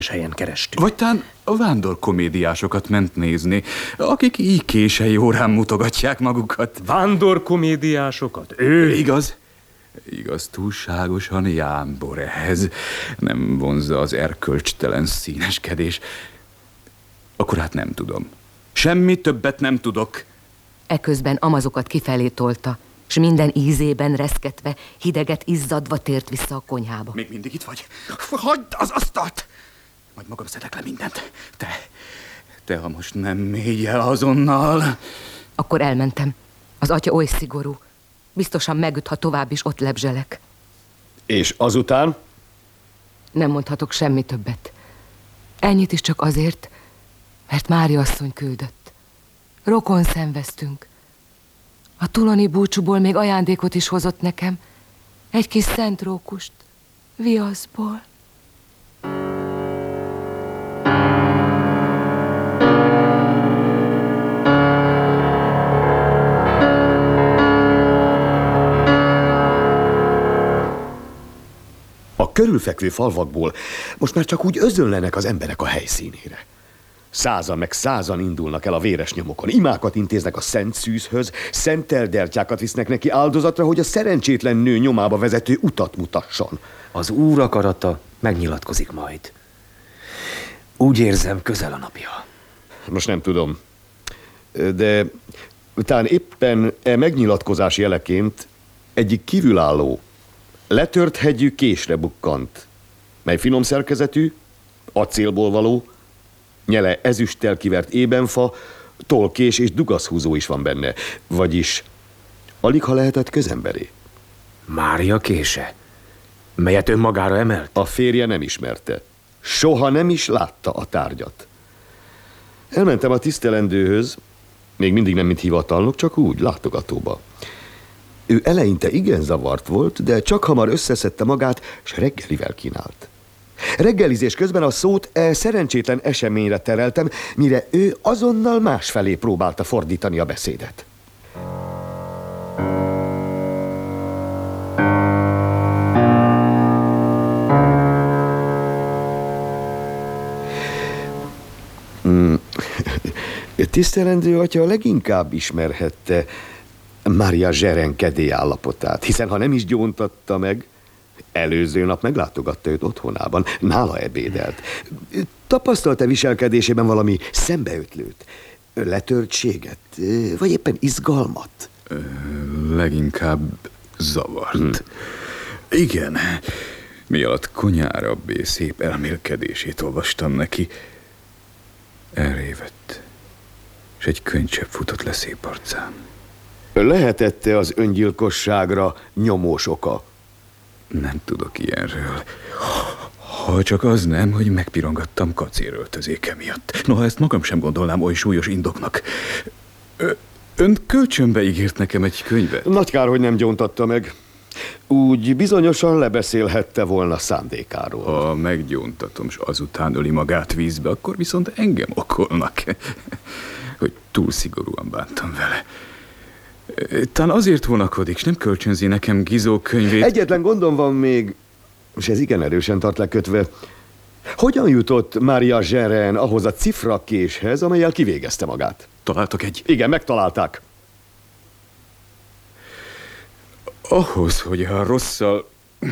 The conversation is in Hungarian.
helyen kerestünk. Vagy tán a vándorkomédiásokat ment nézni, akik így késői órán mutogatják magukat. Vándorkomédiásokat? Igaz? Igaz, túlságosan jámbor ehhez. Nem vonzza az erkölcstelen színeskedés. Akkor hát nem tudom. Semmi többet nem tudok. Eközben amazokat kifelé tolta, s minden ízében reszketve, hideget izzadva tért vissza a konyhába. Még mindig itt vagy? Hagyd az asztalt! Majd magam szedek le mindent. Te ha most nem mégy el azonnal... Akkor elmentem. Az atya oly szigorú. Biztosan megüt, ha tovább is ott lebzselek. És azután? Nem mondhatok semmi többet. Ennyit is csak azért, mert Mária asszony küldött. Rokon szenveztünk. A tuloni búcsúból még ajándékot is hozott nekem. Egy kis szent rókust. Viaszból. A körülfekvő falvakból most már csak úgy özönlenek az emberek a helyszínére. Százan meg százan indulnak el a véres nyomokon. Imákat intéznek a szent szűzhöz, szent eldertyákat visznek neki áldozatra, hogy a szerencsétlen nő nyomába vezető utat mutasson. Az Úr akarata megnyilatkozik majd. Úgy érzem, közel a napja. Most nem tudom, de talán éppen megnyilatkozás jeleként egyik kívülálló, letört hegyű késre bukkant, mely finom szerkezetű, acélból való, nyele ezüsttel kivert ébenfa, tollkés és dugaszhúzó is van benne, vagyis alig ha lehetett közemberé. Mária kése, melyet önmagára emelt? A férje nem ismerte. Soha nem is látta a tárgyat. Elmentem a tisztelendőhöz, még mindig nem mint hivatalnok, csak úgy, látogatóba. Ő eleinte igen zavart volt, de csak hamar összeszedte magát, s reggelivel kínált. Reggelizés közben a szót szerencsétlen eseményre tereltem, mire ő azonnal másfelé próbálta fordítani a beszédet. Tisztelendő atya leginkább ismerhette Mária Zseren kedély állapotát, hiszen ha nem is gyóntatta meg, előző nap meglátogatta őt otthonában, nála ebédelt. Tapasztalta viselkedésében valami szembeötlőt, letörtséget, vagy éppen izgalmat? Leginkább zavart. Igen, mi alatt konyárabbé szép elmélkedését olvastam neki, elrévett, és egy könycsepp futott le szép arcán. Lehetette az öngyilkosságra nyomós oka? Nem tudok ilyenről. Ha csak az nem, hogy megpirongattam kacéröltözéke miatt. Noha ezt magam sem gondolnám oly súlyos indoknak. Ön kölcsönbe ígért nekem egy könyvet. Nagy kár, hogy nem gyóntatta meg. Úgy bizonyosan lebeszélhette volna szándékáról. Ha meggyóntatom, s azután öli magát vízbe, akkor viszont engem okolnak, hogy túl szigorúan bántam vele. Talán azért vonakodik, s nem kölcsönzi nekem Gizó könyvét. Egyetlen gondom van még, és ez igen erősen tart lekötve. Hogyan jutott Mária Zseren ahhoz a cifrakéshez, amellyel kivégezte magát? Találtak egy... Igen, megtalálták. Ahhoz, hogy a rosszal